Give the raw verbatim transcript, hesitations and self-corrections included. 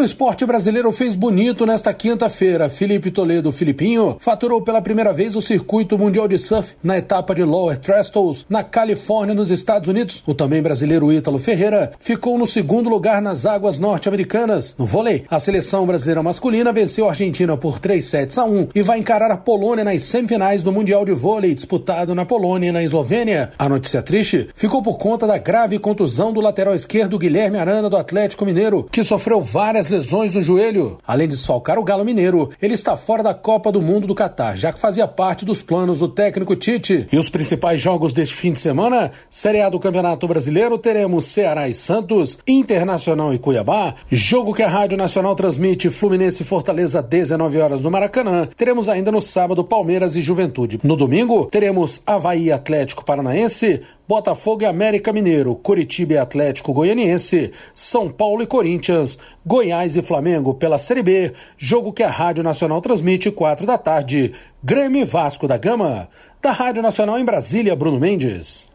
o esporte brasileiro fez bonito nesta quinta-feira. Felipe Toledo, Filipinho, faturou pela primeira vez o circuito mundial de surf na etapa de Lower Trestles, na Califórnia, nos Estados Unidos. O também brasileiro Ítalo Ferreira ficou no segundo lugar nas águas norte-americanas. No vôlei, a seleção brasileira masculina venceu a Argentina por três sets a um e vai encarar a Polônia nas semifinais do Mundial de Vôlei, disputado na Polônia e na Eslovênia. A notícia triste ficou por conta da grave contusão do lateral esquerdo Guilherme Arana, do Atlético Mineiro, que sofreu várias lesões no joelho. Além de desfalcar o Galo Mineiro, ele está fora da Copa do Mundo do Catar, já que fazia parte dos planos do técnico Tite. E os principais jogos deste fim de semana: Série A do Campeonato Brasileiro, teremos Ceará e Santos, Internacional e Cuiabá, jogo que a Rádio Nacional transmite, Fluminense e Fortaleza, dezenove horas no Maracanã. Teremos ainda no sábado Palmeiras e Juventude. No domingo, teremos Avaí e Atlético Paranaense, Botafogo e América Mineiro, Curitiba e Atlético Goianiense, São Paulo e Corinthians, Goiás e Flamengo pela Série B, jogo que a Rádio Nacional transmite quatro da tarde, Grêmio e Vasco da Gama. Da Rádio Nacional em Brasília, Bruno Mendes.